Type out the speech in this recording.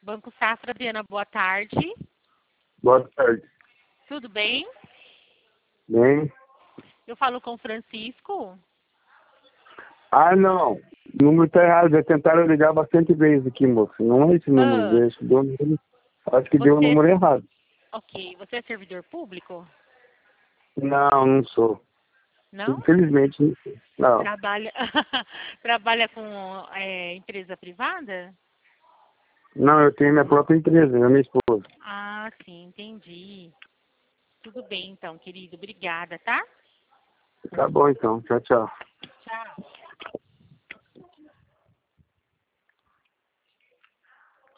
Banco Safra, Adriana, boa tarde. Boa tarde. Tudo bem? Bem? Eu falo com o Francisco. Ah, não. O número tá errado. Já tentaram ligar bastante vezes aqui, moço. Não é esse número. Acho que deu o número errado. Ok. Você é servidor público? Não, não sou. Não? Infelizmente, não. Trabalha, trabalha com empresa privada? Não, eu tenho minha própria empresa, minha esposa. Ah, sim, entendi. Tudo bem, então, querido. Obrigada, tá? Tá bom, então. Tchau, tchau. Tchau.